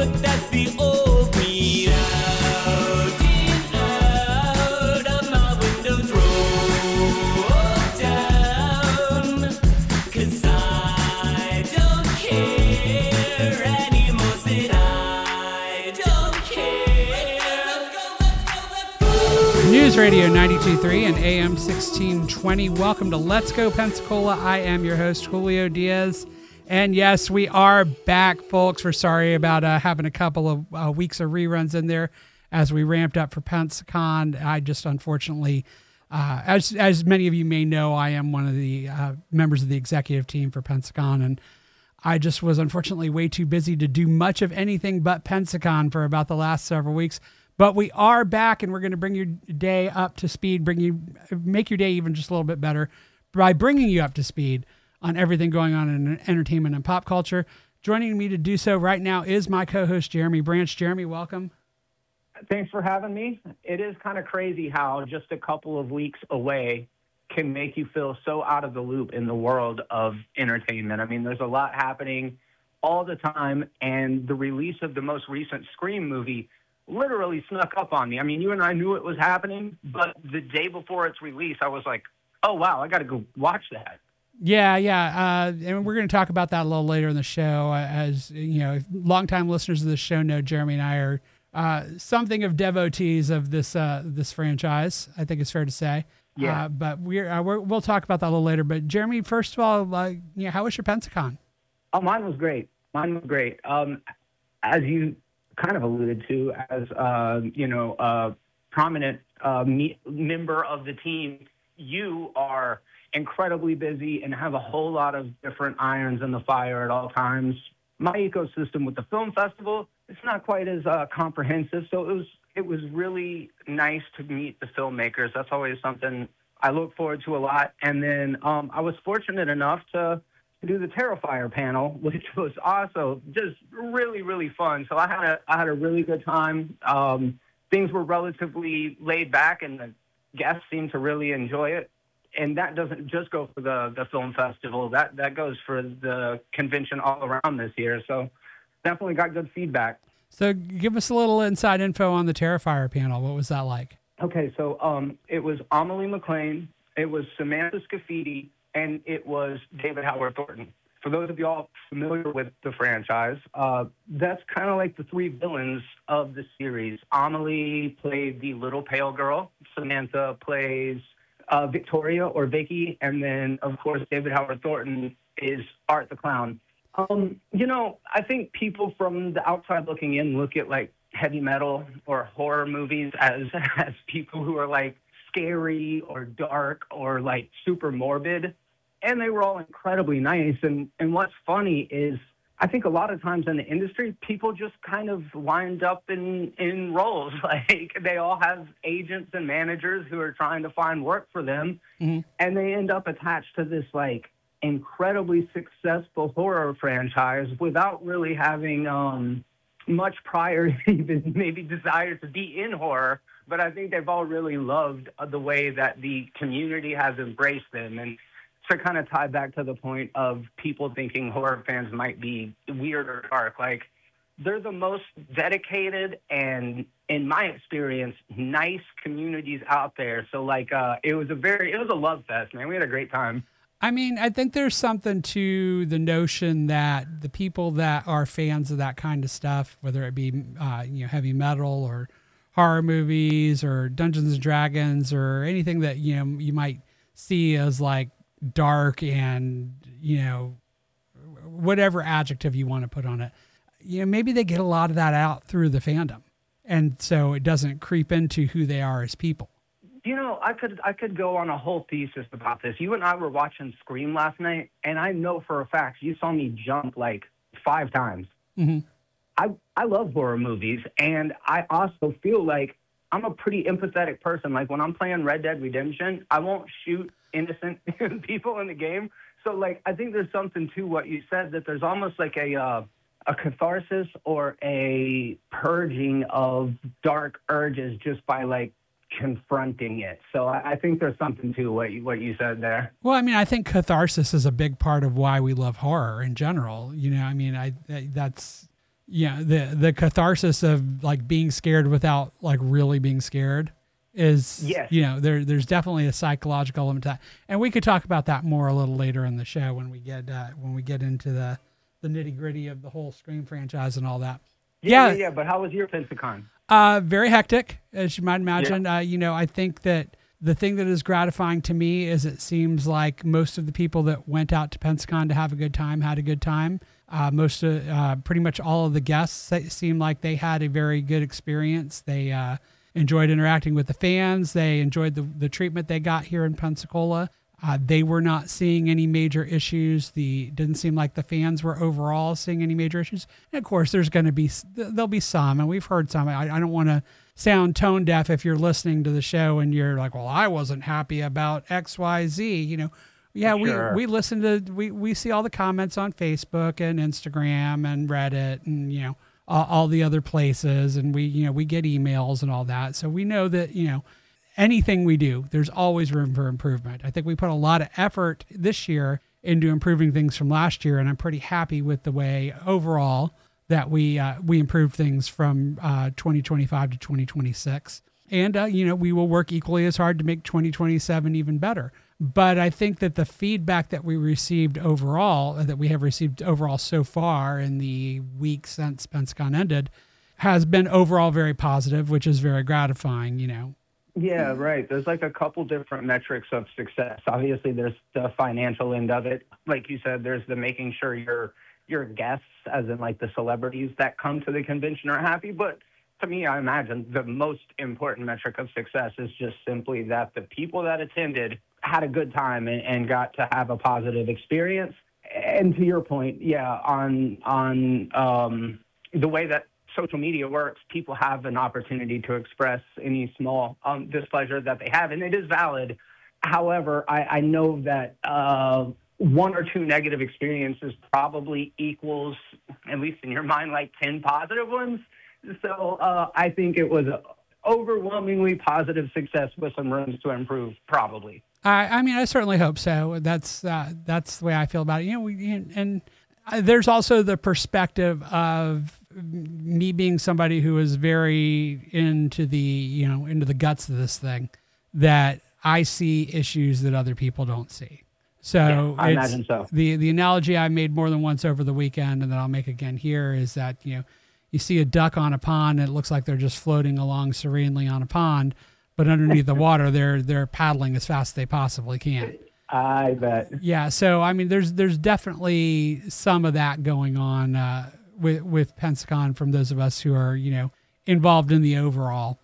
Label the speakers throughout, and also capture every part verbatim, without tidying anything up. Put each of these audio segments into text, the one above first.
Speaker 1: but that's the old me. Out and out of my windows roll down, 'cause I don't care anymore, said I don't care. Let's go, let's go, let's go.
Speaker 2: News Radio ninety-two point three and A M sixteen twenty. Welcome to Let's Go Pensacola. I am your host, Julio Diaz. And yes, we are back, folks. We're sorry about uh, having a couple of uh, weeks of reruns in there as we ramped up for Pensacon. I just unfortunately, uh, as as many of you may know, I am one of the uh, members of the executive team for Pensacon, and I just was unfortunately way too busy to do much of anything but Pensacon for about the last several weeks. But we are back, and we're going to bring your day up to speed, bring you, make your day even just a little bit better by bringing you up to speed on everything going on in entertainment and pop culture. Joining me to do so right now is my co-host, Jeremy Branch. Jeremy, welcome.
Speaker 3: Thanks for having me. It is kind of crazy how just a couple of weeks away can make you feel so out of the loop in the world of entertainment. I mean, there's a lot happening all the time, and the release of the most recent Scream movie literally snuck up on me. I mean, you and I knew it was happening, but the day before its release, I was like, oh, wow, I got to go watch that.
Speaker 2: Yeah, yeah, uh, and we're going to talk about that a little later in the show. Uh, as you know, longtime listeners of the show know, Jeremy and I are uh, something of devotees of this uh, this franchise. I think it's fair to say.
Speaker 3: Yeah.
Speaker 2: Uh, but we're, uh, we're we'll talk about that a little later. But Jeremy, first of all, uh, you know, how was your Pensacon?
Speaker 3: Oh, mine was great. Mine was great. Um, as you kind of alluded to, as uh, you know, a prominent uh, me- member of the team, you are incredibly busy and have a whole lot of different irons in the fire at all times. My ecosystem with the film festival, it's not quite as uh, comprehensive, so it was it was really nice to meet the filmmakers. That's always something I look forward to a lot. And then um, I was fortunate enough to do the Terrifier panel, which was also just really, really fun. So I had a I had a really good time. Um, things were relatively laid back, and the guests seemed to really enjoy it. And that doesn't just go for the, the film festival. That that goes for the convention all around this year. So definitely got good feedback.
Speaker 2: So give us a little inside info on the Terrifier panel. What was that like?
Speaker 3: Okay, so um, it was Amelie McLean, it was Samantha Scafidi, and it was David Howard Thornton. For those of y'all familiar with the franchise, uh, that's kind of like the three villains of the series. Amelie played the little pale girl. Samantha plays Uh, Victoria or Vicky, and then of course David Howard Thornton is Art the Clown. Um, you know, I think people from the outside looking in look at like heavy metal or horror movies as as people who are like scary or dark or like super morbid, and they were all incredibly nice. And and what's funny is, I think a lot of times in the industry, people just kind of wind up in, in roles. Like they all have agents and managers who are trying to find work for them. Mm-hmm. And they end up attached to this like incredibly successful horror franchise without really having um, much prior even maybe desire to be in horror. But I think they've all really loved the way that the community has embraced them. And to kind of tie back to the point of people thinking horror fans might be weird or dark, like they're the most dedicated and, in my experience, nice communities out there. So like uh, it was a very, it was a love fest, man. We had a great time.
Speaker 2: I mean, I think there's something to the notion that the people that are fans of that kind of stuff, whether it be uh, you know heavy metal or horror movies or Dungeons and Dragons or anything that you know you might see as like dark and, you know, whatever adjective you want to put on it, you know, maybe they get a lot of that out through the fandom. And so it doesn't creep into who they are as people.
Speaker 3: You know, I could I could go on a whole thesis about this. You and I were watching Scream last night, and I know for a fact you saw me jump like five times.
Speaker 2: Mm-hmm.
Speaker 3: I, I love horror movies, and I also feel like I'm a pretty empathetic person. Like when I'm playing Red Dead Redemption, I won't shoot innocent people in the game. So like, I think there's something to what you said, that there's almost like a, uh, a catharsis or a purging of dark urges just by like confronting it. So I, I think there's something to what you, what you said there.
Speaker 2: Well, I mean, I think catharsis is a big part of why we love horror in general. You know, I mean, I, that's, yeah, the the catharsis of like being scared without like really being scared is,
Speaker 3: Yes.
Speaker 2: you know, there there's definitely a psychological element to that, and we could talk about that more a little later in the show when we get uh, when we get into the the nitty gritty of the whole Scream franchise and all that.
Speaker 3: Yeah,
Speaker 2: Yeah,
Speaker 3: yeah, yeah. But how was your Pensacon?
Speaker 2: uh, very hectic, as you might imagine. Uh, you know, I think that the thing that is gratifying to me is it seems like most of the people that went out to Pensacon to have a good time had a good time. Uh, most of, uh, pretty much all of the guests seemed like they had a very good experience. They uh, enjoyed interacting with the fans. They enjoyed the, the treatment they got here in Pensacola. Uh, they were not seeing any major issues. The didn't seem like the fans were overall seeing any major issues. And of course, there's going to be there'll be some, and we've heard some. I, I don't want to sound tone deaf if you're listening to the show and you're like, well, I wasn't happy about X, Y, Z. You know, yeah,
Speaker 3: Sure.
Speaker 2: we we listen to we we see all the comments on Facebook and Instagram and Reddit and you know all, all the other places, and we you know we get emails and all that, so we know that you know. Anything we do, there's always room for improvement. I think we put a lot of effort this year into improving things from last year, and I'm pretty happy with the way overall that we uh, we improved things from uh, twenty twenty-five to twenty twenty-six. And, uh, you know, we will work equally as hard to make twenty twenty-seven even better. But I think that the feedback that we received overall, that we have received overall so far in the week since Pensacon ended, has been overall very positive, which is very gratifying, you know.
Speaker 3: Yeah, right. There's like a couple different metrics of success. Obviously, there's the financial end of it. Like you said, there's the making sure your your guests, as in like the celebrities that come to the convention, are happy. But to me, I imagine the most important metric of success is just simply that the people that attended had a good time and, and got to have a positive experience. And to your point, yeah, on on um, the way that social media works, people have an opportunity to express any small um, displeasure that they have, and it is valid. However, I, I know that uh, one or two negative experiences probably equals, at least in your mind, like ten positive ones. So uh, I think it was overwhelmingly positive success with some rooms to improve, probably.
Speaker 2: I, I mean, I certainly hope so. That's uh, that's the way I feel about it. You know, we, and uh, there's also the perspective of me being somebody who is very into the, you know, into the guts of this thing, that I see issues that other people don't see. So
Speaker 3: Yeah, I
Speaker 2: it's-
Speaker 3: imagine so.
Speaker 2: The the analogy I made more than once over the weekend, and that I'll make again here, is that, you know, you see a duck on a pond and it looks like they're just floating along serenely on a pond, but underneath the water, they're they're paddling as fast as they possibly can.
Speaker 3: I bet.
Speaker 2: Yeah, so I mean, there's there's definitely some of that going on uh, with with Pensacon from those of us who are, you know, involved in the overall.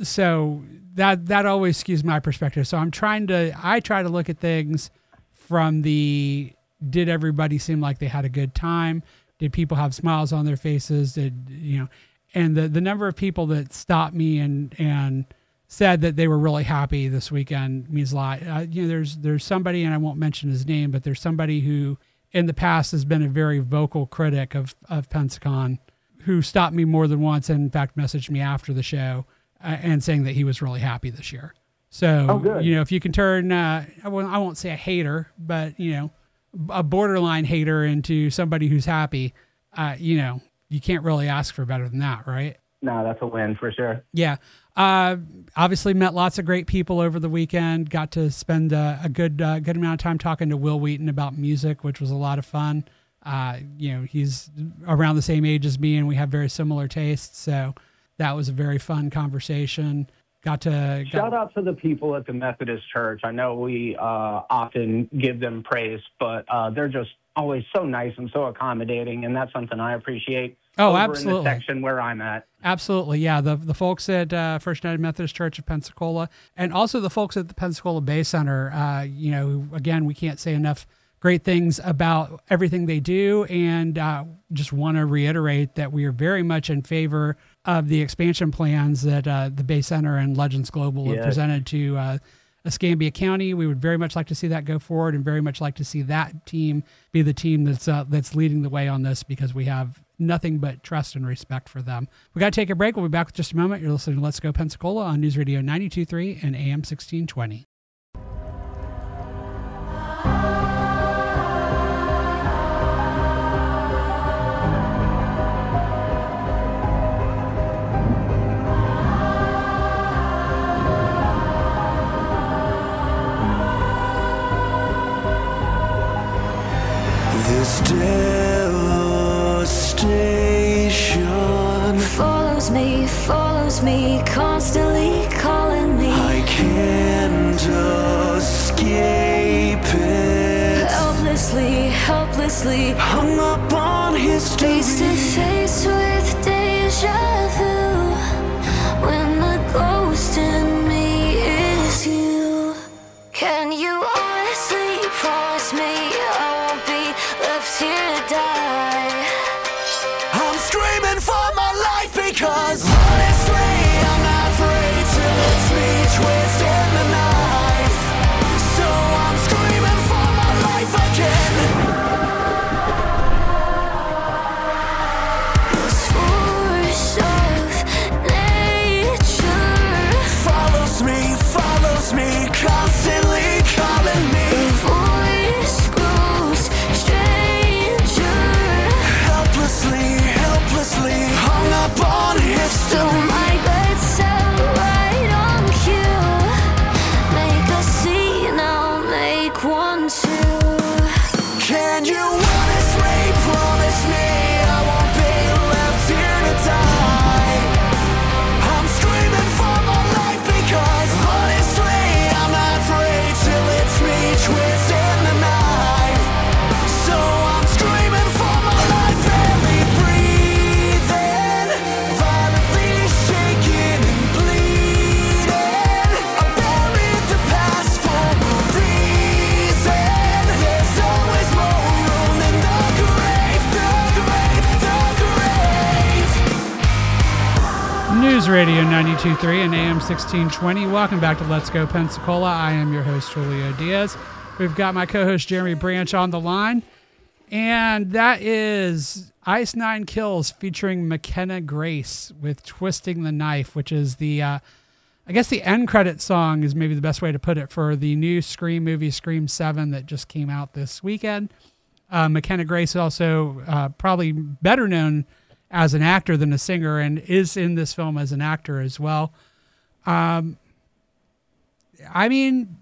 Speaker 2: So that that always skews my perspective. So I'm trying to I try to look at things from the, did everybody seem like they had a good time? Did people have smiles on their faces? Did, you know, and the the number of people that stopped me and and said that they were really happy this weekend means a lot. Uh, you know, there's there's somebody, and I won't mention his name, but there's somebody who in the past has been a very vocal critic of, of Pensacon, who stopped me more than once and in fact messaged me after the show uh, and saying that he was really happy this year. So,
Speaker 3: Oh, good.
Speaker 2: you know, if you can turn, uh, I, won't, I won't say a hater, but, you know, a borderline hater into somebody who's happy, uh, you know, you can't really ask for better than that, right?
Speaker 3: No, that's a win for sure.
Speaker 2: Yeah. Uh, obviously met lots of great people over the weekend. Got to spend uh, a good uh, good amount of time talking to Will Wheaton about music, which was a lot of fun. Uh, you know, he's around the same age as me, and we have very similar tastes. So that was a very fun conversation. Got to got,
Speaker 3: Shout out to the people at the Methodist Church. I know we uh, often give them praise, but uh, they're just always so nice and so accommodating, and that's something I appreciate.
Speaker 2: Oh,
Speaker 3: over
Speaker 2: absolutely.
Speaker 3: In the section where I'm at.
Speaker 2: Absolutely, yeah. The the folks at uh, First United Methodist Church of Pensacola, and also the folks at the Pensacola Bay Center. Uh, you know, again, we can't say enough great things about everything they do, and uh, just want to reiterate that we are very much in favor of the expansion plans that uh, the Bay Center and Legends Global have
Speaker 3: Yes.
Speaker 2: presented to uh, Escambia County. We would very much like to see that go forward, and very much like to see that team be the team that's uh, that's leading the way on this, because we have nothing but trust and respect for them. We got to take a break. We'll be back with just a moment. You're listening to Let's Go Pensacola on News Radio ninety-two point three and A M sixteen twenty.
Speaker 4: follows me, constantly calling me.
Speaker 1: I can't escape it.
Speaker 4: Helplessly, helplessly,
Speaker 1: Hung up on history.
Speaker 4: face to face with deja vu. When the ghost in me is you. Can you honestly promise me I won't be left here to die?
Speaker 1: I'm screaming for my life because honestly I'm not afraid till it's me twisting the knife. So I'm screaming for my life again.
Speaker 4: Force of nature
Speaker 1: Follows me, follows me, constantly calling me.
Speaker 4: voice grows stranger.
Speaker 1: Helplessly, helplessly, hung up on history.
Speaker 4: So my gut set right on cue. Make a scene, I'll make one too.
Speaker 1: Can you honestly promise me I won't be left here to die? I'm screaming for my life because honestly I'm not afraid till it's me twisting the knife. So I'm screaming for my life, barely breathing, violently shaking and bleeding. I buried the past for a reason. There's always more room in the grave, the grave, the grave.
Speaker 2: News Radio ninety-two point three and A M sixteen twenty. Welcome back to Let's Go Pensacola. I am your host, Julio Diaz. We've got my co-host, Jeremy Branch, on the line. And that is Ice Nine Kills featuring McKenna Grace with Twisting the Knife, which is the, uh, I guess the end credit song is maybe the best way to put it for the new Scream movie, Scream seven, that just came out this weekend. Uh, McKenna Grace is also uh, probably better known as an actor than a singer, and is in this film as an actor as well. Um, I mean,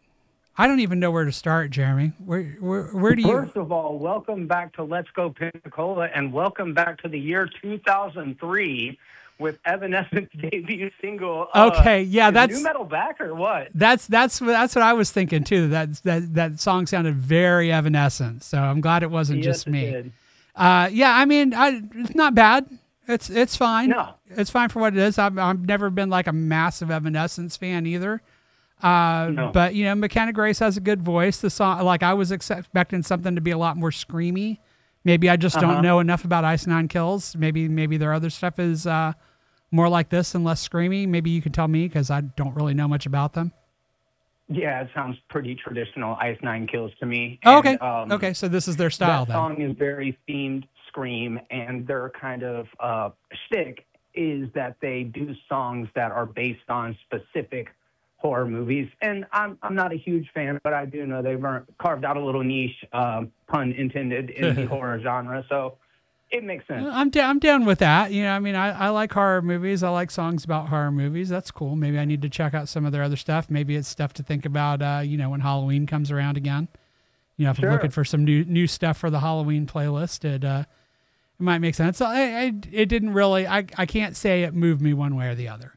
Speaker 2: I don't even know where to start, Jeremy. Where where, where do you?
Speaker 3: First of all, welcome back to Let's Go Pensacola, and welcome back to the year two thousand three with Evanescence debut single. Uh,
Speaker 2: Okay, yeah,
Speaker 3: is
Speaker 2: that's
Speaker 3: new metal back or what?
Speaker 2: that's that's that's what I was thinking too. That that that song sounded very Evanescent, so I'm glad it wasn't
Speaker 3: Yes,
Speaker 2: just
Speaker 3: it
Speaker 2: me.
Speaker 3: did.
Speaker 2: Uh, yeah, I mean, I, it's not bad. It's it's fine.
Speaker 3: No.
Speaker 2: It's fine for what it is. I've I've never been like a massive Evanescence fan either. Uh,
Speaker 3: No.
Speaker 2: But you know, McKenna Grace has a good voice. The song, like I was expecting something to be a lot more screamy. Maybe I just
Speaker 3: Uh-huh.
Speaker 2: don't know enough about Ice Nine Kills. Maybe maybe their other stuff is uh, more like this and less screamy. Maybe you can tell me because I don't really know much about them.
Speaker 3: Yeah, it sounds pretty traditional Ice Nine Kills to me.
Speaker 2: Oh,
Speaker 3: And,
Speaker 2: okay.
Speaker 3: um,
Speaker 2: Okay. So this is their style
Speaker 3: that
Speaker 2: then.
Speaker 3: song is very themed Scream, and their kind of uh, shtick is that they do songs that are based on specific horror movies. And I'm I'm not a huge fan, but I do know they've earned- carved out a little niche, um, pun intended, in the horror genre. So it makes sense.
Speaker 2: I'm down. I'm down with that. You know, I mean, I, I like horror movies. I like songs about horror movies. That's cool. Maybe I need to check out some of their other stuff. Maybe it's stuff to think about. Uh, you know, when Halloween comes around again. You know, if
Speaker 3: Sure.
Speaker 2: I'm looking for some new new stuff for the Halloween playlist, it uh, it might make sense. So I, I it didn't really. I I can't say it moved me one way or the other.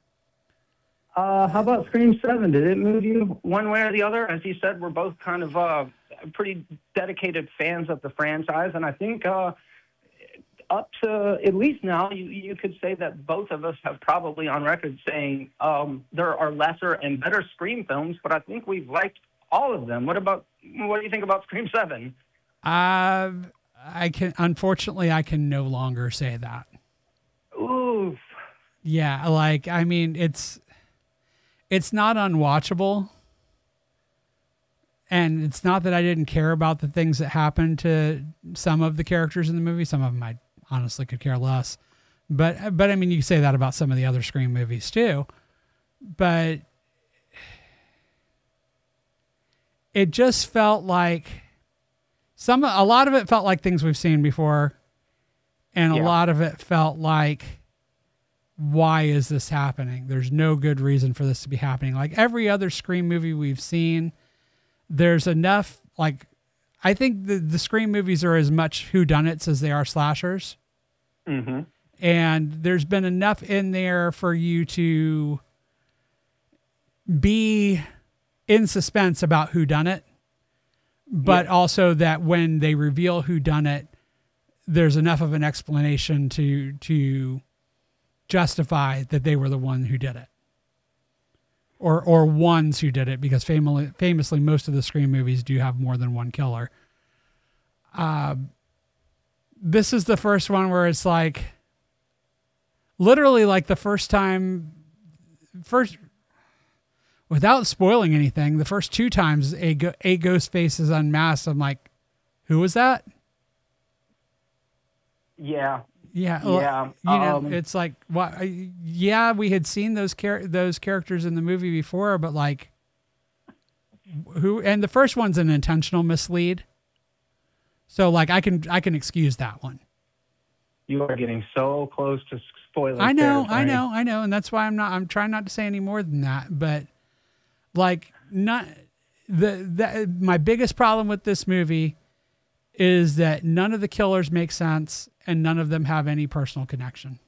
Speaker 3: Uh, how about Scream seven? Did it move you one way or the other? As you said, we're both kind of uh, pretty dedicated fans of the franchise, and I think uh, up to at least now, you, you could say that both of us have probably on record saying um, there are lesser and better Scream films, but I think we've liked all of them. What about what do you think about Scream seven?
Speaker 2: Uh, I can unfortunately I can no longer say that.
Speaker 3: Oof.
Speaker 2: Yeah, like I mean, it's it's not unwatchable. And it's not that I didn't care about the things that happened to some of the characters in the movie. Some of them I honestly could care less. But but I mean, you can say that about some of the other Scream movies too. But it just felt like some a lot of it felt like things we've seen before, and a
Speaker 3: Yeah.
Speaker 2: lot of it felt like, why is this happening? There's no good reason for this to be happening. Like every other Scream movie we've seen, there's enough, like, I think the, the Scream movies are as much whodunits as they are slashers.
Speaker 3: Mm-hmm.
Speaker 2: And there's been enough in there for you to be in suspense about who done it, but
Speaker 3: Yeah.
Speaker 2: also that when they reveal who done it, there's enough of an explanation to to justify that they were the one who did it, or or ones who did it, because famously, famously most of the Scream movies do have more than one killer. Uh, this is the first one where it's like, literally like the first time, first, without spoiling anything, the first two times a, go- a ghost face is unmasked, I'm like, who was that?
Speaker 3: Yeah.
Speaker 2: Yeah. well,
Speaker 3: Yeah.
Speaker 2: You know,
Speaker 3: um,
Speaker 2: it's like, what? Yeah, we had seen those char- those characters in the movie before, but like, who? And the first one's an intentional mislead. So like, I can I can excuse that one.
Speaker 3: You are getting so close to spoilers.
Speaker 2: I know,
Speaker 3: there,
Speaker 2: I
Speaker 3: Frank.
Speaker 2: know, I know, and that's why I'm not. I'm trying not to say any more than that. But like, not the the my biggest problem with this movie is that none of the killers make sense and none of them have any personal connection.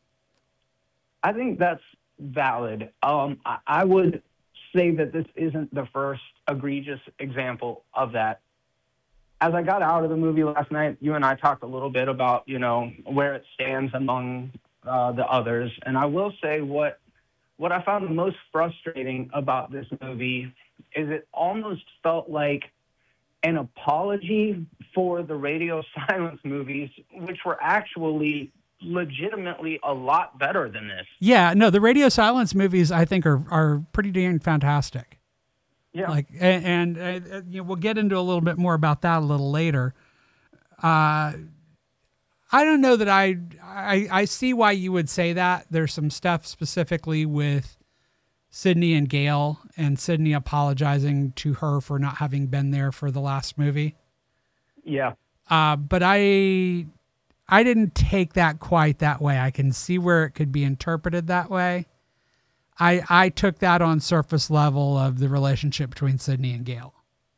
Speaker 3: I think that's valid. Um, I, I would say that this isn't the first egregious example of that. As I got out of the movie last night, you and I talked a little bit about, you know, where it stands among uh, the others. And I will say what what I found the most frustrating about this movie is it almost felt like an apology for the radio silence movies, which were actually legitimately a lot better than this.
Speaker 2: Yeah, no, the radio silence movies I think are are pretty dang fantastic.
Speaker 3: Yeah.
Speaker 2: Like, and, and uh, you know, we'll get into a little bit more about that a little later. Uh, I don't know that I, I I see why you would say that. There's some stuff specifically with Sydney and Gail, and Sydney apologizing to her for not having been there for the last movie.
Speaker 3: Yeah.
Speaker 2: Uh, but I I didn't take that quite that way. I can see where it could be interpreted that way. I I took that on surface level of the relationship between Sydney and Gail.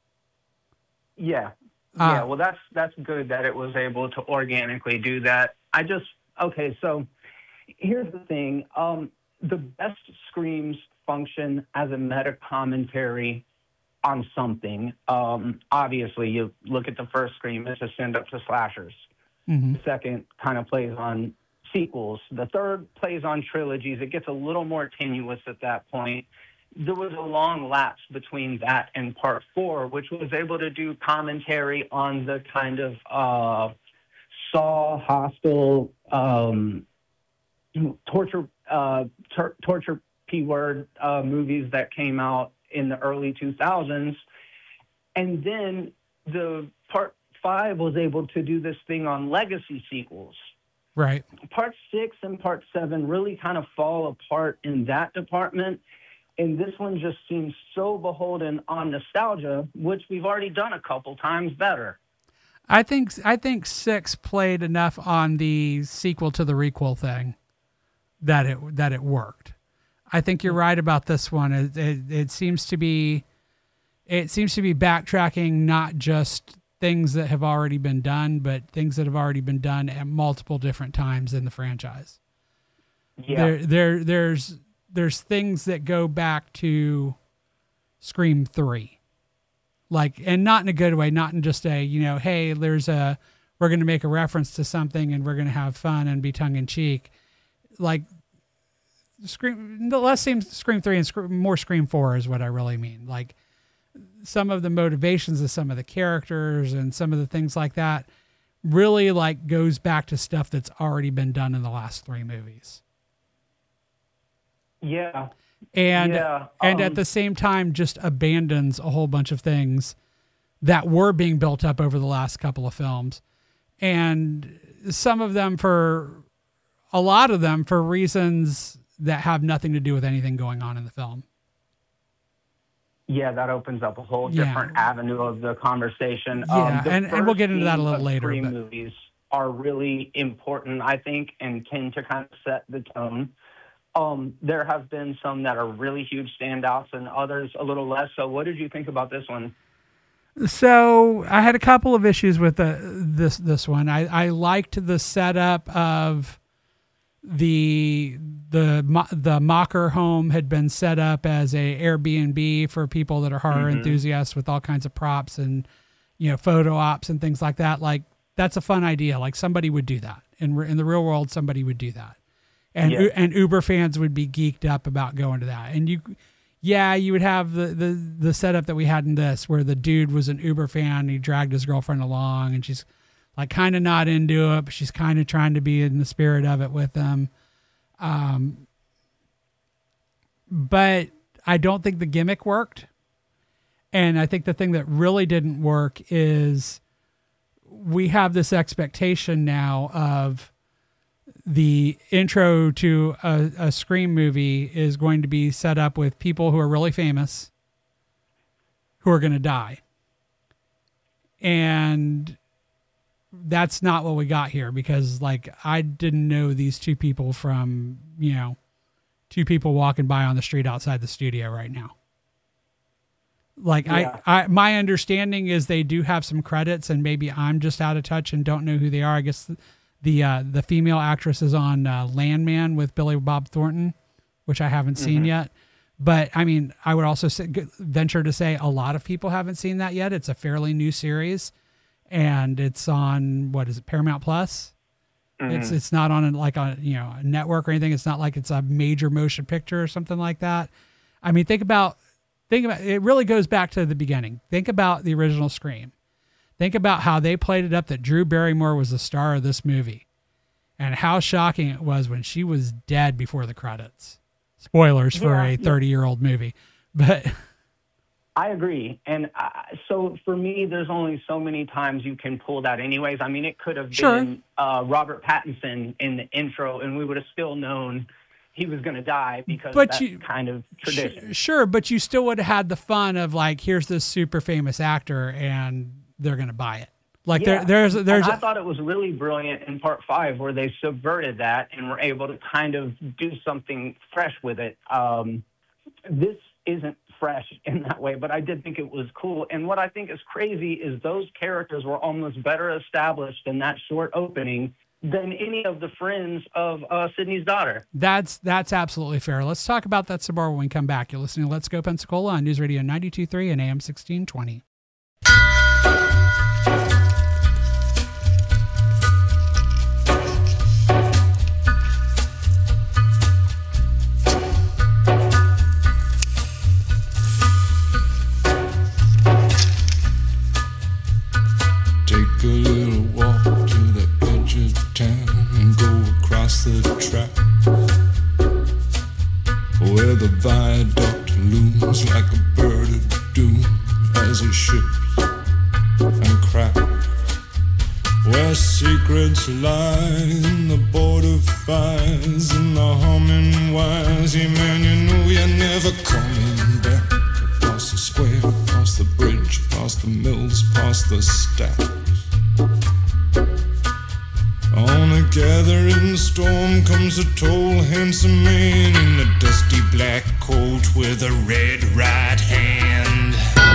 Speaker 3: Yeah.
Speaker 2: Uh,
Speaker 3: yeah. Well, that's, that's good that it was able to organically do that. I just, okay. So here's the thing. Um, the best Screams function as a meta commentary on something. Um, obviously you look at the first Scream, it's a send up to slashers.
Speaker 2: Mm-hmm.
Speaker 3: The second kind of plays on sequels. The third plays on trilogies. It gets a little more tenuous at that point. There was a long lapse between that and part four, which was able to do commentary on the kind of uh, Saw, Hostel, um, torture, uh, tor- torture P word uh, movies that came out in the early two thousands. And then the part five was able to do this thing on legacy sequels.
Speaker 2: Right.
Speaker 3: Part six and part seven really kind of fall apart in that department. And this one just seems so beholden on nostalgia, which we've already done a couple times better.
Speaker 2: I think I think six played enough on the sequel to the requel thing that it that it worked. I think you're right about this one. It, it, it seems to be it seems to be backtracking not just things that have already been done, but things that have already been done at multiple different times in the franchise.
Speaker 3: Yeah.
Speaker 2: There, there, there's, there's things that go back to Scream three, like, and not in a good way, not in just a, you know, hey, there's a, we're going to make a reference to something and we're going to have fun and be tongue in cheek. Like Scream, the less seems Scream three and Scream, more Scream four is what I really mean. Like, some of the motivations of some of the characters and some of the things like that really like goes back to stuff that's already been done in the last three movies.
Speaker 3: Yeah.
Speaker 2: And,
Speaker 3: yeah,
Speaker 2: and
Speaker 3: um,
Speaker 2: at the same time, just abandons a whole bunch of things that were being built up over the last couple of films. And some of them for a lot of them for reasons that have nothing to do with anything going on in the film.
Speaker 3: Yeah, that opens up a whole
Speaker 2: Yeah.
Speaker 3: different avenue of the conversation.
Speaker 2: Yeah,
Speaker 3: the
Speaker 2: and- and we'll
Speaker 3: first
Speaker 2: get into that a
Speaker 3: themes
Speaker 2: little
Speaker 3: of
Speaker 2: later,
Speaker 3: Scream
Speaker 2: but-
Speaker 3: movies are really important, I think, and tend to kind of set the tone. Um, there have been some that are really huge standouts and others a little less. So what did you think about this one?
Speaker 2: So I had a couple of issues with the, this this one. I, I liked the setup of the the mo- the Mocker home had been set up as a Airbnb for people that are horror
Speaker 3: Mhm.
Speaker 2: enthusiasts with all kinds of props and, you know, photo ops and things like that. Like, that's a fun idea. Like, somebody would do that in re- in the real world. Somebody would do that, and
Speaker 3: Yeah.
Speaker 2: and Uber fans would be geeked up about going to that. And you, yeah, you would have the the the setup that we had in this, where the dude was an Uber fan. And he dragged his girlfriend along, and she's like kind of not into it, but she's kind of trying to be in the spirit of it with them. Um, but I don't think the gimmick worked. And I think the thing that really didn't work is we have this expectation now of the intro to a, a Scream movie is going to be set up with people who are really famous, who are going to die. And that's not what we got here, because like, I didn't know these two people from, you know, two people walking by on the street outside the studio right now. Like
Speaker 3: Yeah.
Speaker 2: I, I, my understanding is they do have some credits, and maybe I'm just out of touch and don't know who they are. I guess the, the, uh, the female actress is on uh, Landman with Billy Bob Thornton, which I haven't
Speaker 3: Mm-hmm.
Speaker 2: seen yet. But I mean, I would also say, venture to say a lot of people haven't seen that yet. It's a fairly new series. And it's on, what is it, Paramount Plus?
Speaker 3: Mm-hmm.
Speaker 2: It's it's not on a, like a, you know, a network or anything. It's not like it's a major motion picture or something like that. I mean, think about think about it. Really goes back to the beginning. Think about the original Scream. Think about how they played it up that Drew Barrymore was the star of this movie, and how shocking it was when she was dead before the credits. Spoilers for
Speaker 3: Yeah,
Speaker 2: a
Speaker 3: yeah.
Speaker 2: thirty-year-old movie, but.
Speaker 3: I agree. And uh, so for me, there's only so many times you can pull that anyways. I mean, it could have
Speaker 2: Sure.
Speaker 3: been uh, Robert Pattinson in the intro, and we would have still known he was going to die, because
Speaker 2: But
Speaker 3: that's
Speaker 2: you-
Speaker 3: kind of tradition.
Speaker 2: Sh- Sure, but you still would have had the fun of like, here's this super famous actor, and they're going to buy it. Like
Speaker 3: Yeah.
Speaker 2: there, there's, there's,
Speaker 3: And I thought it was really brilliant in part five, where they subverted that and were able to kind of do something fresh with it. Um, this isn't fresh in that way, but I did think it was cool. And what I think is crazy is those characters were almost better established in that short opening than any of the friends of uh, Sydney's daughter.
Speaker 2: that's, that's absolutely fair. Let's talk about that some more when we come back. You're listening to Let's Go Pensacola on News Radio ninety-two point three and A M sixteen twenty.
Speaker 5: Take a little walk to the edge of town and go across the track where the viaduct looms like a bird of doom as it ships and cracks, where secrets lie in the border fires and the humming wires. Yeah, man, you know you're never coming back. Across the square, across the bridge, past the mills, past the stacks. On a gathering storm comes a tall, handsome man in a dusty black coat with a red right hand.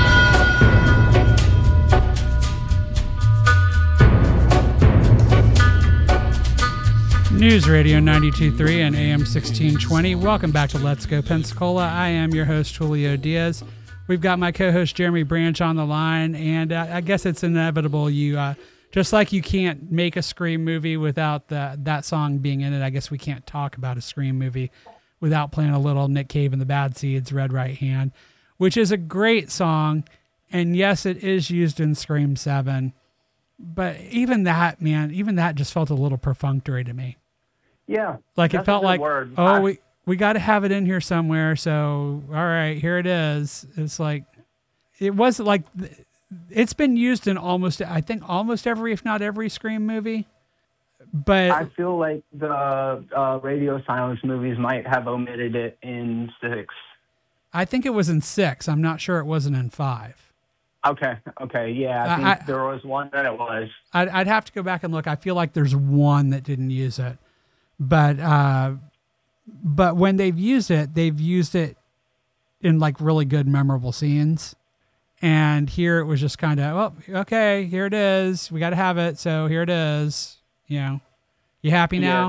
Speaker 2: News Radio ninety-two point three and A M sixteen twenty. Welcome back to Let's Go Pensacola. I am your host, Julio Diaz. We've got my co-host, Jeremy Branch, on the line, and uh, I guess it's inevitable. You, uh, just like you can't make a Scream movie without the, that song being in it, I guess we can't talk about a Scream movie without playing a little Nick Cave and the Bad Seeds, Red Right Hand, which is a great song. And yes, it is used in Scream seven. But even that, man, even that just felt a little perfunctory to me.
Speaker 3: Yeah.
Speaker 2: Like
Speaker 3: that's
Speaker 2: it felt
Speaker 3: a good
Speaker 2: like,
Speaker 3: word.
Speaker 2: oh,
Speaker 3: I-
Speaker 2: we, we got to have it in here somewhere. So, all right, here it is. It's like, it wasn't like, it's been used in almost, I think almost every, if not every Scream movie. But
Speaker 3: I feel like the uh, Radio Silence movies might have omitted it in six.
Speaker 2: I think it was in six. I'm not sure it wasn't in five.
Speaker 3: Okay, okay, yeah. I
Speaker 2: I-
Speaker 3: think
Speaker 2: I-
Speaker 3: there was one that it was.
Speaker 2: I'd, I'd have to go back and look. I feel like there's one that didn't use it, but uh, but when they've used it, they've used it in like really good, memorable scenes. And here it was just kind of, well, okay, here it is. We got to have it, so here it is. You know, you happy now?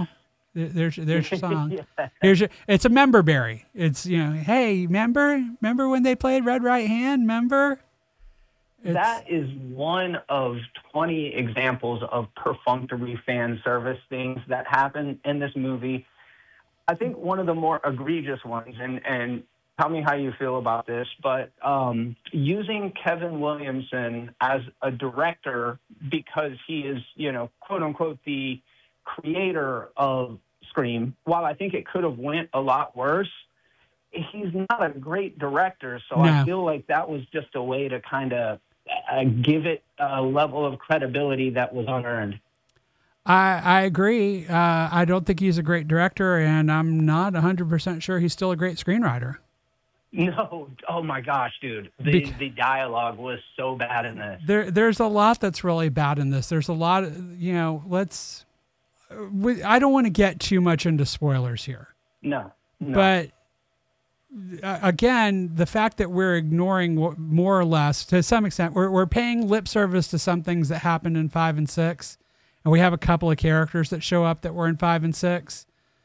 Speaker 2: There- There's there's your song.
Speaker 3: Yeah.
Speaker 2: Here's your, it's a member berry. It's, you know, hey, remember remember when they played Red Right Hand? Remember? It's,
Speaker 3: That is one of twenty examples of perfunctory fan service things that happen in this movie. I think one of the more egregious ones, and, and tell me how you feel about this, but um, using Kevin Williamson as a director because he is, you know, quote unquote, the creator of Scream, while I think it could have went a lot worse, he's not a great director. So
Speaker 2: No.
Speaker 3: I feel like that was just a way to kind of uh, give it a level of credibility that was unearned.
Speaker 2: I, I agree. Uh, I don't think he's a great director, and I'm not one hundred percent sure he's still a great screenwriter.
Speaker 3: No, oh my gosh, dude. The,
Speaker 2: Bec-
Speaker 3: the dialogue was so bad in this.
Speaker 2: There, there's a lot that's really bad in this. There's a lot, of, you know, let's, we, I don't want to get too much into spoilers here.
Speaker 3: No, no.
Speaker 2: But uh, again, the fact that we're ignoring wh- more or less, to some extent, we're, we're paying lip service to some things that happened in five and six. And we have a couple of characters that show up that were in five and six.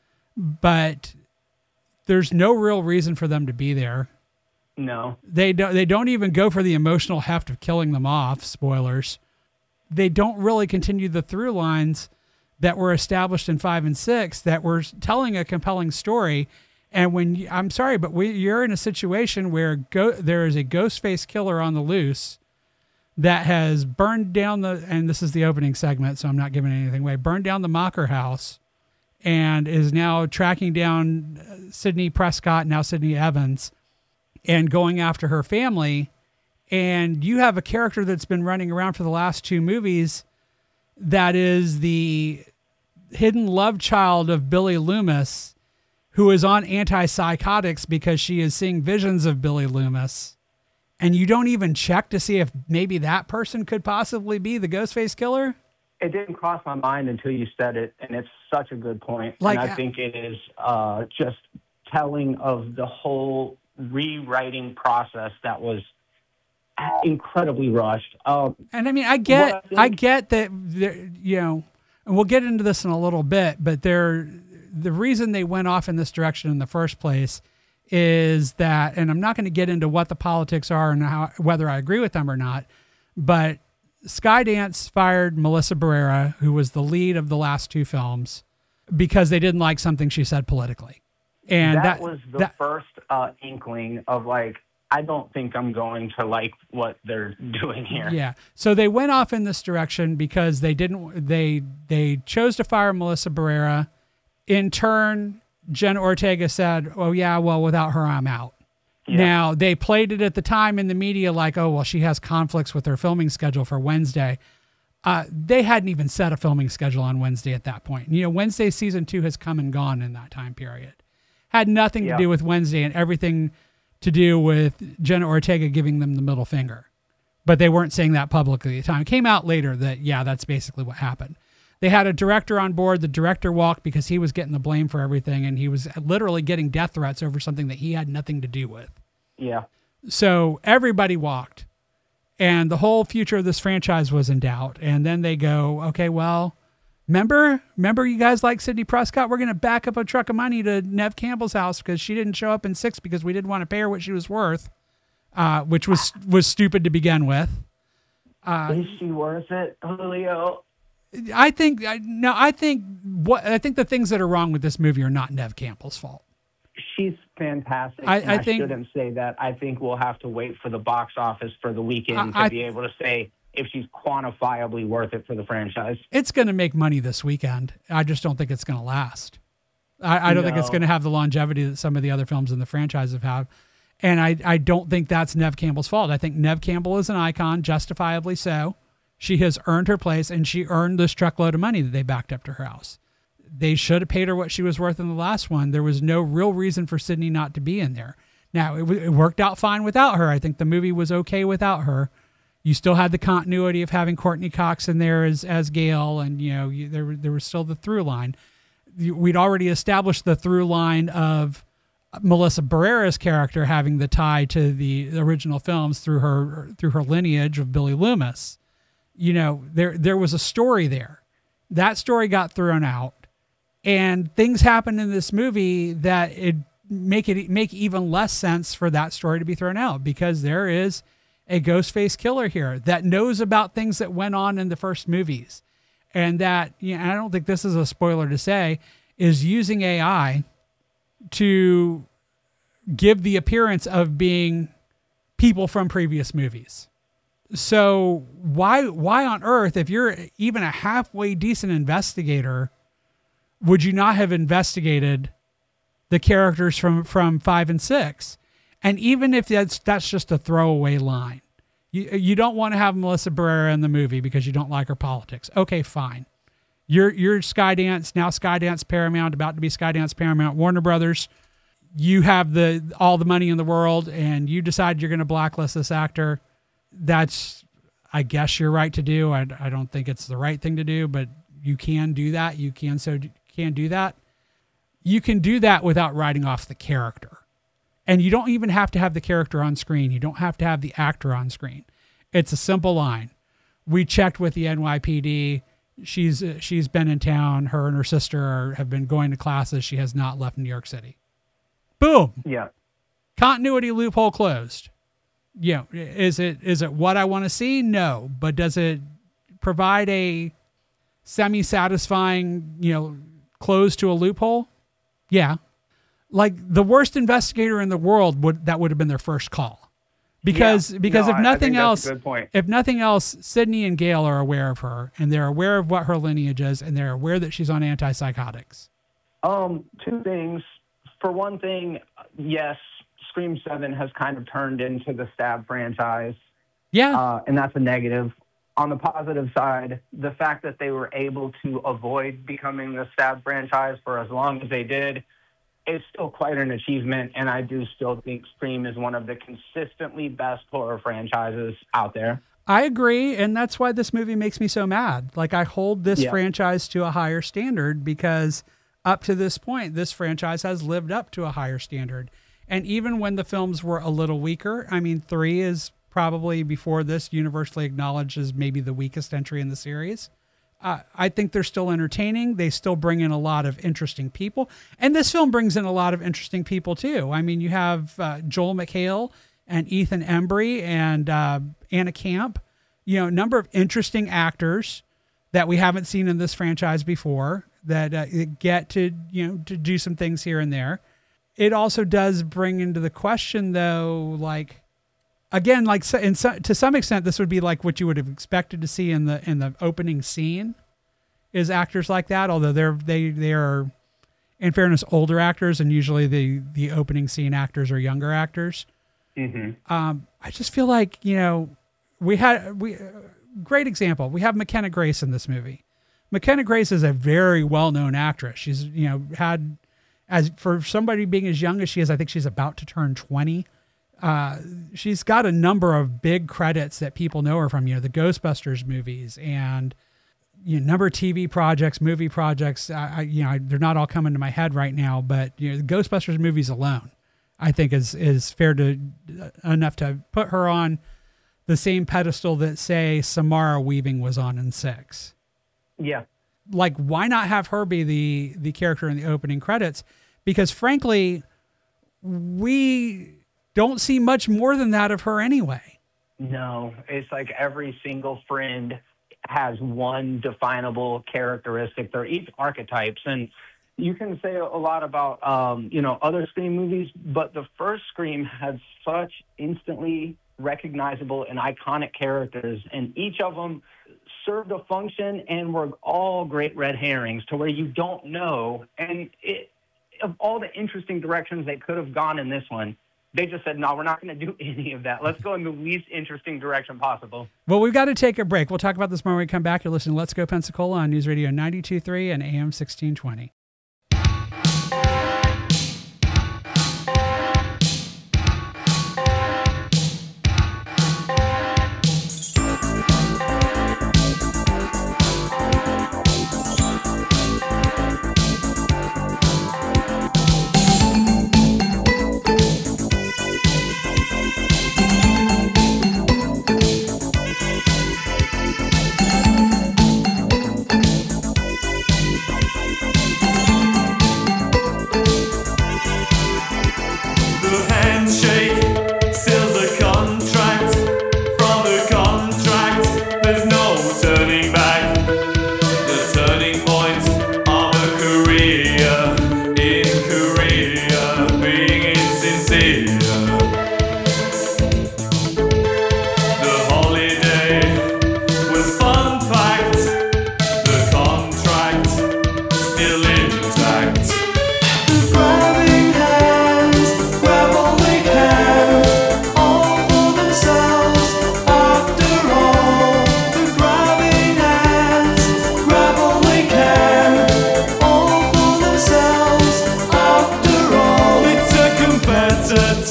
Speaker 2: But there's no real reason for them to be there.
Speaker 3: no.
Speaker 2: They don't, they don't even go for the emotional heft of killing them off. Spoilers. They don't really continue the through lines that were established in five and six that were telling a compelling story. And when you, I'm sorry, but we, you're in a situation where go, there is a ghost face killer on the loose that has burned down the, and this is the opening segment, so I'm not giving anything away, burned down the Mocker house and is now tracking down uh, Sidney Prescott, now Sidney Evans, and going after her family. And you have a character that's been running around for the last two movies that is the hidden love child of Billy Loomis, who is on antipsychotics because she is seeing visions of Billy Loomis. And you don't even check to see if maybe that person could possibly be the Ghostface killer?
Speaker 3: It didn't cross my mind until you said it, and it's such a good point.
Speaker 2: Like,
Speaker 3: and I think it is uh, just telling of the whole rewriting process that was incredibly rushed. Um,
Speaker 2: And I mean, I get,
Speaker 3: What I think-
Speaker 2: I get that, there- you know, and we'll get into this in a little bit, but they're, the reason they went off in this direction in the first place is that, and I'm not going to get into what the politics are and how, whether I agree with them or not, but Skydance fired Melissa Barrera, who was the lead of the last two films, because they didn't like something she said politically. And
Speaker 3: that,
Speaker 2: that,
Speaker 3: was the
Speaker 2: that-
Speaker 3: first uh, inkling of, like, I don't think I'm going to like what they're doing here.
Speaker 2: Yeah. So they went off in this direction because they didn't, they, they chose to fire Melissa Barrera. In turn, Jenna Ortega said, oh yeah, well, without her, I'm out.
Speaker 3: Yeah.
Speaker 2: Now they played it at the time in the media like, oh, well, she has conflicts with her filming schedule for Wednesday. Uh, they hadn't even set a filming schedule on Wednesday at that point. You know, Wednesday season two has come and gone in that time period. Had nothing
Speaker 3: Yeah.
Speaker 2: to do with Wednesday and everything to do with Jenna Ortega giving them the middle finger. But they weren't saying that publicly at the time. It came out later that, yeah, that's basically what happened. They had a director on board. The director walked because he was getting the blame for everything, and he was literally getting death threats over something that he had nothing to do with.
Speaker 3: Yeah.
Speaker 2: So everybody walked, and the whole future of this franchise was in doubt. And then they go, okay, well, remember, remember you guys like Sidney Prescott? We're going to back up a truck of money to Neve Campbell's house because she didn't show up in six because we didn't want to pay her what she was worth, uh, which was, was stupid to begin with. Uh,
Speaker 3: Is she worth it, Julio?
Speaker 2: I think, I, no, I think what, I think the things that are wrong with this movie are not Neve Campbell's fault.
Speaker 3: She's fantastic.
Speaker 2: I-
Speaker 3: and
Speaker 2: I
Speaker 3: I,
Speaker 2: think-
Speaker 3: shouldn't say that. I think we'll have to wait for the box office for the weekend
Speaker 2: I-
Speaker 3: to be able to say if she's quantifiably worth it for the franchise.
Speaker 2: It's going to make money this weekend. I just don't think it's going to last. I, I don't think it's
Speaker 3: No.
Speaker 2: going to have the longevity that some of the other films in the franchise have had. And I, I don't think that's Neve Campbell's fault. I think Neve Campbell is an icon, justifiably so. She has earned her place, and she earned this truckload of money that they backed up to her house. They should have paid her what she was worth in the last one. There was no real reason for Sidney not to be in there. Now, it, w- it worked out fine without her. I think the movie was okay without her. You still had the continuity of having Courtney Cox in there as as Gail, and you know you, there there was still the through line. You, we'd already established the through line of Melissa Barrera's character having the tie to the original films through her through her lineage of Billy Loomis. You know, there there was a story there. That story got thrown out. And things happen in this movie that it make it make even less sense for that story to be thrown out, because there is a Ghostface killer here that knows about things that went on in the first movies. And that, you know, I don't think this is a spoiler to say, is using A I to give the appearance of being people from previous movies. So why why on earth, if you're even a halfway decent investigator, would you not have investigated the characters from, from five and six? And even if that's that's just a throwaway line, you you don't want to have Melissa Barrera in the movie because you don't like her politics. Okay, fine. You're you're Skydance, now Skydance Paramount, about to be Skydance Paramount Warner Brothers. You have the all the money in the world, and you decide you're going to blacklist this actor. That's, I guess, your right to do. I, I don't think it's the right thing to do, but you can do that. You can so can do that. You can do that without writing off the character. And you don't even have to have the character on screen. You don't have to have the actor on screen. It's a simple line. We checked with the N Y P D. She's she's been in town. Her and her sister are, have been going to classes. She has not left New York City. Boom.
Speaker 3: Yeah.
Speaker 2: Continuity loophole closed. You know, is it is it what I want to see? No. But does it provide a semi-satisfying, you know, close to a loophole? Yeah. Like the worst investigator in the world would that would have been their first call. Because
Speaker 3: Yeah.
Speaker 2: because
Speaker 3: No,
Speaker 2: if
Speaker 3: I- I
Speaker 2: nothing
Speaker 3: think that's
Speaker 2: else
Speaker 3: a good point.
Speaker 2: if nothing else, Sydney and Gail are aware of her, and they're aware of what her lineage is, and they're aware that she's on antipsychotics.
Speaker 3: Um, two things. For one thing, yes, Scream seven has kind of turned into the Stab franchise,
Speaker 2: Yeah.
Speaker 3: uh, and that's a negative. On the positive side, the fact that they were able to avoid becoming the Stab franchise for as long as they did is still quite an achievement, and I do still think Scream is one of the consistently best horror franchises out there.
Speaker 2: I agree, and that's why this movie makes me so mad. Like, I hold this
Speaker 3: Yeah.
Speaker 2: franchise to a higher standard because up to this point, this franchise has lived up to a higher standard. And even when the films were a little weaker, I mean, three is probably, before this, universally acknowledged as maybe the weakest entry in the series. Uh, I think they're still entertaining. They still bring in a lot of interesting people. And this film brings in a lot of interesting people, too. I mean, you have uh, Joel McHale and Ethan Embry and uh, Anna Camp, you know, a number of interesting actors that we haven't seen in this franchise before that uh, get to, you know, to do some things here and there. It also does bring into the question, though, like, again, like so, in so, to some extent, this would be like what you would have expected to see in the in the opening scene, is actors like that. Although they're they they are, in fairness, older actors, and usually the the opening scene actors are younger actors.
Speaker 3: Mm-hmm.
Speaker 2: Um, I just feel like, you know, we had we uh, great example. We have McKenna Grace in this movie. McKenna Grace is a very well known actress. She's, you know, had, as for somebody being as young as she is, I think she's about to turn twenty. Uh, she's got a number of big credits that people know her from, you know, the Ghostbusters movies and, you know, number of T V projects, movie projects. I, I you know, I, they're not all coming to my head right now, but, you know, the Ghostbusters movies alone, I think is, is fair to uh, enough to put her on the same pedestal that, say, Samara Weaving was on in six.
Speaker 3: Yeah.
Speaker 2: Like, why not have her be the, the character in the opening credits? Because frankly, we don't see much more than that of her anyway.
Speaker 3: No, it's like every single friend has one definable characteristic. They're each archetypes, and you can say a lot about, um, you know, other Scream movies, but the first Scream had such instantly recognizable and iconic characters, and each of them served a function and were all great red herrings to where you don't know. And it, of all the interesting directions they could have gone in this one, they just said, no, we're not going to do any of that. Let's go in the least interesting direction possible.
Speaker 2: Well, we've got to take a break. We'll talk about this more when we come back. You're listening to Let's Go Pensacola on News Radio ninety-two point three and A M sixteen twenty.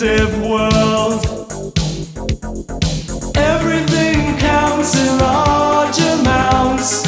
Speaker 6: relative world. Everything counts in large amounts.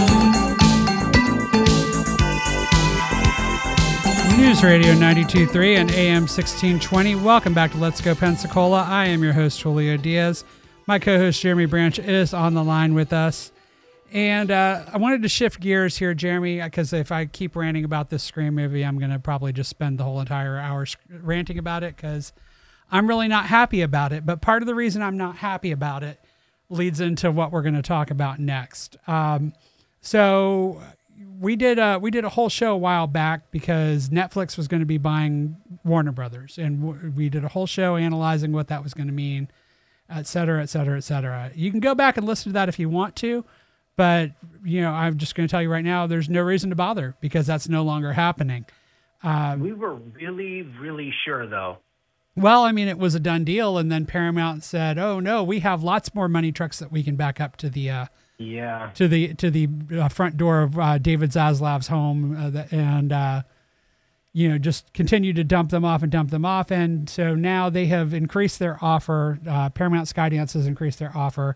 Speaker 2: News Radio ninety-two point three and A M sixteen twenty. Welcome back to Let's Go Pensacola. I am your host, Julio Diaz. My co-host, Jeremy Branch, is on the line with us. And uh, I wanted to shift gears here, Jeremy, because if I keep ranting about this Scream movie, I'm going to probably just spend the whole entire hour ranting about it because I'm really not happy about it. But part of the reason I'm not happy about it leads into what we're going to talk about next. Um, so we did a, we did a whole show a while back because Netflix was going to be buying Warner Brothers, and w- we did a whole show analyzing what that was going to mean, et cetera, et cetera, et cetera. You can go back and listen to that if you want to, but you know, I'm just going to tell you right now, there's no reason to bother because that's no longer happening. Uh,
Speaker 3: We were really, really sure, though.
Speaker 2: well, I mean, it was a done deal, and then Paramount said, "Oh no, we have lots more money trucks that we can back up to the uh,
Speaker 3: Yeah.
Speaker 2: to the to the uh, front door of uh, David Zaslav's home, uh, the, and uh, you know, just continue to dump them off and dump them off." And so now they have increased their offer. Uh, Paramount Skydance has increased their offer,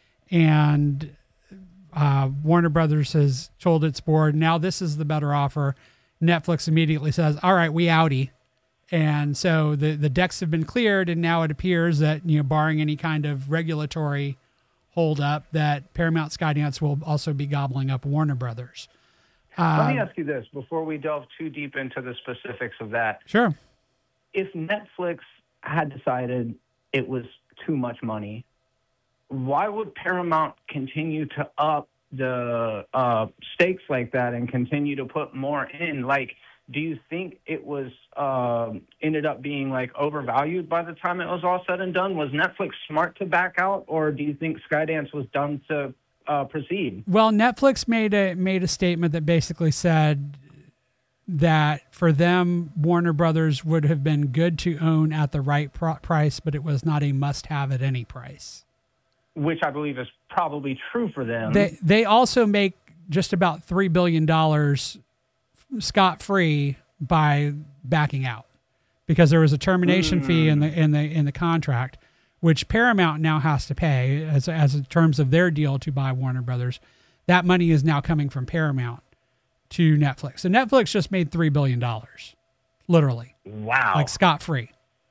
Speaker 2: and uh, Warner Brothers has told its board, now this is the better offer. Netflix immediately says, "All right, we outie." And so the, the decks have been cleared, and now it appears that, you know, barring any kind of regulatory hold up, that Paramount Skydance will also be gobbling up Warner Brothers.
Speaker 3: Let me
Speaker 2: Um,
Speaker 3: ask you this before we delve too deep into the specifics of that.
Speaker 2: Sure.
Speaker 3: If Netflix had decided it was too much money, why would Paramount continue to up the uh, stakes like that and continue to put more in? Like, do you think it was um, ended up being like overvalued by the time it was all said and done? Was Netflix smart to back out, or do you think Skydance was done to uh, proceed?
Speaker 2: Well, Netflix made a made a statement that basically said that for them, Warner Brothers would have been good to own at the right pro- price, but it was not a must-have at any price.
Speaker 3: Which I believe is probably true for them.
Speaker 2: They they also make just about three billion dollars scot-free by backing out because there was a termination mm. fee in the in the in the contract, which Paramount now has to pay as as in terms of their deal to buy Warner Brothers. That money is now coming from Paramount to Netflix. So Netflix just made three billion dollars, literally.
Speaker 3: Wow.
Speaker 2: Like scot-free.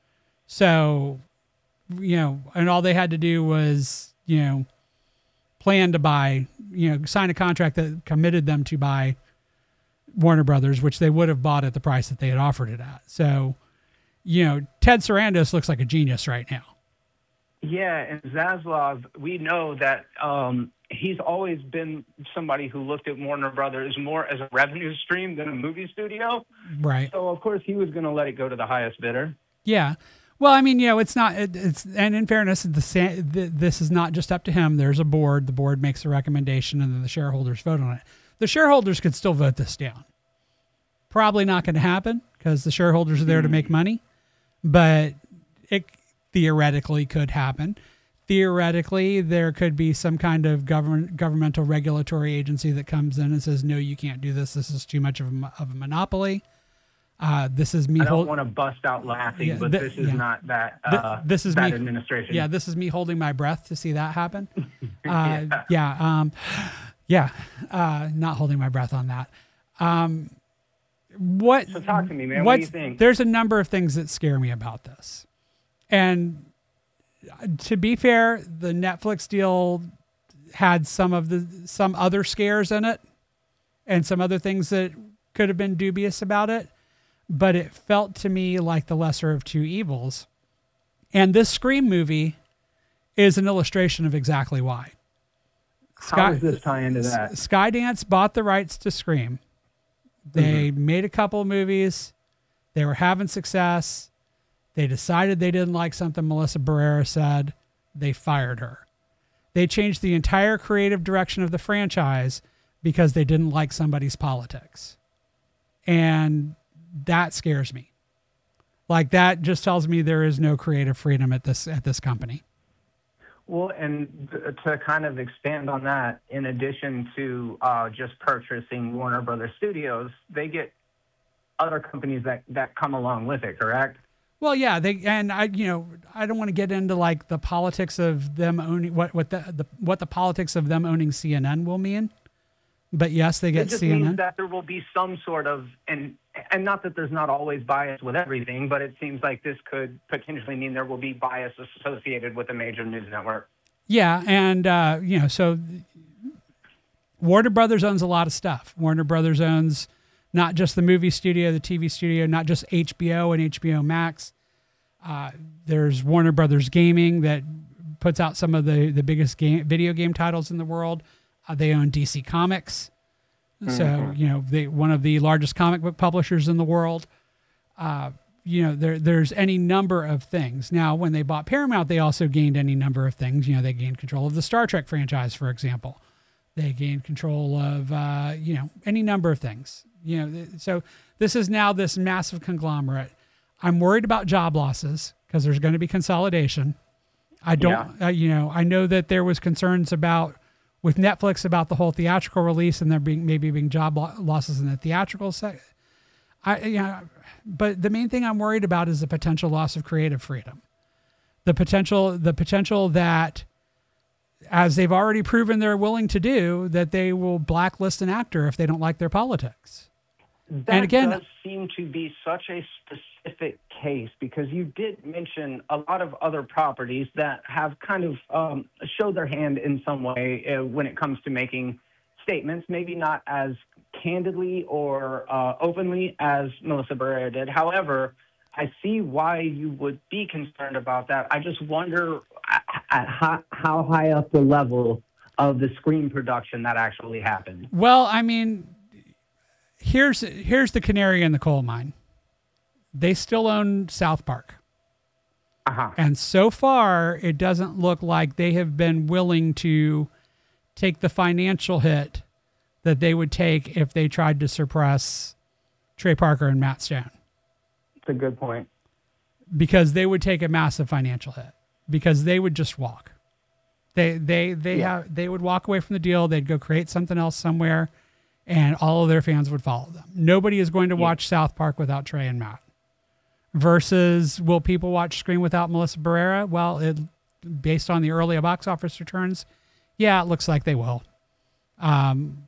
Speaker 2: So, you know, and all they had to do was, you know, plan to buy, you know, sign a contract that committed them to buy Warner Brothers, which they would have bought at the price that they had offered it at. So, you know, Ted Sarandos looks like a genius right now.
Speaker 3: Yeah, and Zaslav, we know that um, he's always been somebody who looked at Warner Brothers more as a revenue stream than a movie studio.
Speaker 2: Right.
Speaker 3: So, of course, he was going to let it go to the highest bidder.
Speaker 2: Yeah. Well, I mean, you know, it's not, it, it's, and in fairness, the, the, this is not just up to him. There's a board. The board makes a recommendation, and then the shareholders vote on it. The shareholders could still vote this down. Probably not going to happen because the shareholders are there to make money, but it theoretically could happen. Theoretically, there could be some kind of government governmental regulatory agency that comes in and says, no, you can't do this. This is too much of a, of a monopoly. Uh, this is me.
Speaker 3: I don't
Speaker 2: hold-
Speaker 3: want to bust out laughing,
Speaker 2: Yeah,
Speaker 3: but
Speaker 2: th-
Speaker 3: this is
Speaker 2: yeah.
Speaker 3: not that,
Speaker 2: Th-
Speaker 3: uh,
Speaker 2: this is
Speaker 3: that
Speaker 2: me,
Speaker 3: administration.
Speaker 2: Yeah, this is me holding my breath to see that happen. Uh,
Speaker 3: Yeah.
Speaker 2: yeah, um, yeah, uh, not holding my breath on that. Um, what?
Speaker 3: So talk to me, man. What do you
Speaker 2: what's-
Speaker 3: think?
Speaker 2: There's a number of things that scare me about this, and to be fair, the Netflix deal had some of the some other scares in it, and some other things that could have been dubious about it. But it felt to me like the lesser of two evils. And this Scream movie is an illustration of exactly why.
Speaker 3: How does this tie into that?
Speaker 2: Skydance bought the rights to Scream. They
Speaker 3: Mm-hmm.
Speaker 2: made a couple of movies. They were having success. They decided they didn't like something Melissa Barrera said. They fired her. They changed the entire creative direction of the franchise because they didn't like somebody's politics. And that scares me. Like, that just tells me there is no creative freedom at this at this company.
Speaker 3: Well, and th- to kind of expand on that, in addition to uh, just purchasing Warner Brothers Studios, they get other companies that, that come along with it, correct?
Speaker 2: Well, yeah, they and I, you know, I don't want to get into like the politics of them owning what what the, the what the politics of them owning C N N will mean. But yes, they
Speaker 3: It
Speaker 2: get
Speaker 3: just
Speaker 2: C N N.
Speaker 3: means that there will be some sort of, and and not that there's not always bias with everything, but it seems like this could potentially mean there will be bias associated with a major news network.
Speaker 2: Yeah, and uh, you know, so Warner Brothers owns a lot of stuff. Warner Brothers owns not just the movie studio, the T V studio, not just H B O and H B O Max. Uh, there's Warner Brothers Gaming that puts out some of the, the biggest game, video game titles in the world. Uh, they own D C Comics. So, mm-hmm. you know, they, one of the largest comic book publishers in the world. Uh, you know, there there's any number of things. Now, when they bought Paramount, they also gained any number of things. You know, they gained control of the Star Trek franchise, for example. They gained control of, uh, you know, any number of things. You know, so this is now this massive conglomerate. I'm worried about job losses because there's going to be consolidation. I don't, yeah. uh, you know, I know that there was concerns about with Netflix about the whole theatrical release and there being maybe being job lo- losses in the theatrical set. I, you know, but the main thing I'm worried about is the potential loss of creative freedom. The potential, the potential that, as they've already proven they're willing to do, that they will blacklist an actor if they don't like their politics.
Speaker 3: That
Speaker 2: and again,
Speaker 3: does seem to be such a specific case because you did mention a lot of other properties that have kind of um, showed their hand in some way uh, when it comes to making statements, maybe not as candidly or uh, openly as Melissa Barrera did. However, I see why you would be concerned about that. I just wonder at, at how, how high up the level of the screen production that actually happened.
Speaker 2: Well, I mean, here's here's the canary in the coal mine. They still own South Park.
Speaker 3: Uh-huh.
Speaker 2: And so far, it doesn't look like they have been willing to take the financial hit that they would take if they tried to suppress Trey Parker and Matt Stone.
Speaker 3: That's a good point.
Speaker 2: Because they would take a massive financial hit. Because they would just walk. They they they
Speaker 3: yeah.
Speaker 2: have they would walk away from the deal. They'd go create something else somewhere, and all of their fans would follow them. Nobody is going to watch yeah. South Park without Trey and Matt. Versus, will people watch Scream without Melissa Barrera? Well, it, based on the early box office returns, yeah, it looks like they will. Um,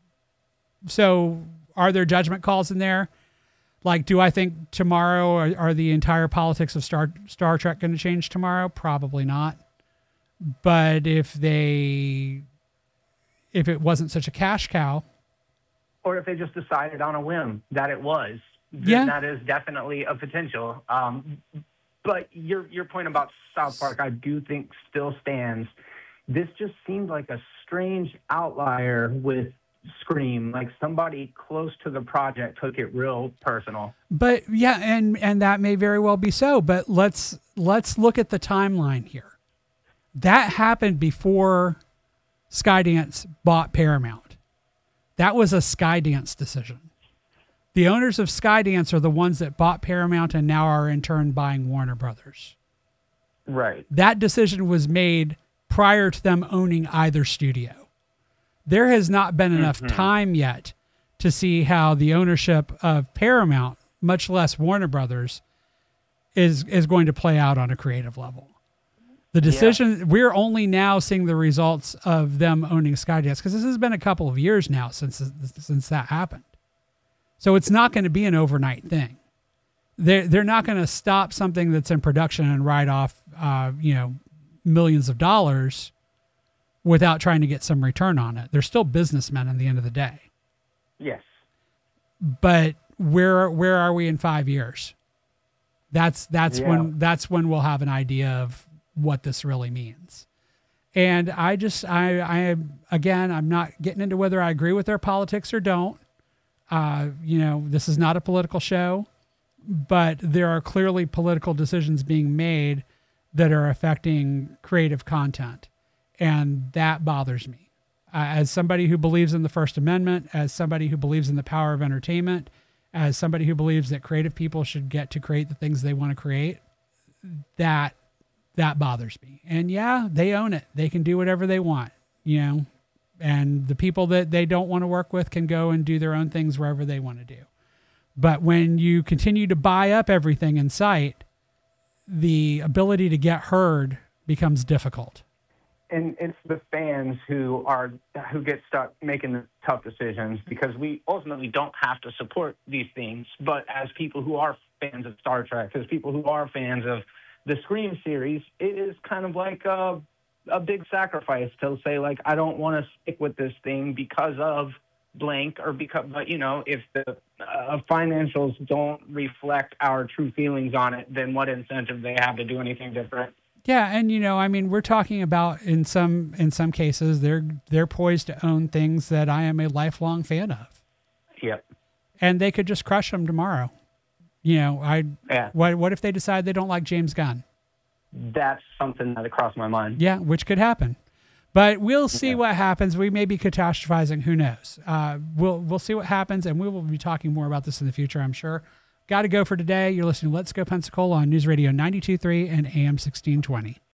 Speaker 2: so, are there judgment calls in there? Like, do I think tomorrow are, are the entire politics of Star Star Trek going to change tomorrow? Probably not. But if they, if it wasn't such a cash cow,
Speaker 3: or if they just decided on a whim that it was, then
Speaker 2: yeah.
Speaker 3: that is definitely a potential. Um, but your your point about South Park, I do think still stands. This just seemed like a strange outlier with Scream, like somebody close to the project took it real personal.
Speaker 2: But yeah, and and that may very well be so. But let's let's look at the timeline here. That happened before Skydance bought Paramount. That was a Skydance decision. The owners of Skydance are the ones that bought Paramount and now are in turn buying Warner Brothers.
Speaker 3: Right.
Speaker 2: That decision was made prior to them owning either studio. There has not been enough mm-hmm. time yet to see how the ownership of Paramount, much less Warner Brothers, is is going to play out on a creative level. The decision, yeah. we're only now seeing the results of them owning Skydance because this has been a couple of years now since since that happened. So it's not going to be an overnight thing. They're, they're not going to stop something that's in production and write off, uh, you know, millions of dollars without trying to get some return on it. They're still businessmen at the end of the day.
Speaker 3: Yes.
Speaker 2: But where where are we in five years? That's that's
Speaker 3: yeah.
Speaker 2: when that's when we'll have an idea of what this really means. And I just I I again I'm not getting into whether I agree with their politics or don't. Uh, you know, this is not a political show, but there are clearly political decisions being made that are affecting creative content. And that bothers me. Uh, as somebody who believes in the First Amendment, as somebody who believes in the power of entertainment, as somebody who believes that creative people should get to create the things they want to create, that that bothers me. And yeah, they own it. They can do whatever they want, you know, and the people that they don't want to work with can go and do their own things wherever they want to do. But when you continue to buy up everything in sight, the ability to get heard becomes difficult.
Speaker 3: And it's the fans who are who get stuck making the tough decisions, because we ultimately don't have to support these things. But as people who are fans of Star Trek, as people who are fans of the Scream series, it is kind of like a, a big sacrifice to say, like, I don't want to stick with this thing because of blank, or because, but you know, if the uh, financials don't reflect our true feelings on it, then what incentive they have to do anything different?
Speaker 2: Yeah, and you know, I mean, we're talking about in some in some cases they're they're poised to own things that I am a lifelong fan of.
Speaker 3: Yep.
Speaker 2: And they could just crush them tomorrow. You know, I
Speaker 3: Yeah.
Speaker 2: what what if they decide they don't like James Gunn?
Speaker 3: That's something that crossed my mind.
Speaker 2: Yeah, which could happen. But we'll see
Speaker 3: Yeah.
Speaker 2: what happens. We may be catastrophizing. Who knows? Uh, we'll we'll see what happens, and we will be talking more about this in the future, I'm sure. Got to go for today. You're listening to Let's Go Pensacola on News Radio ninety-two point three and A M sixteen twenty.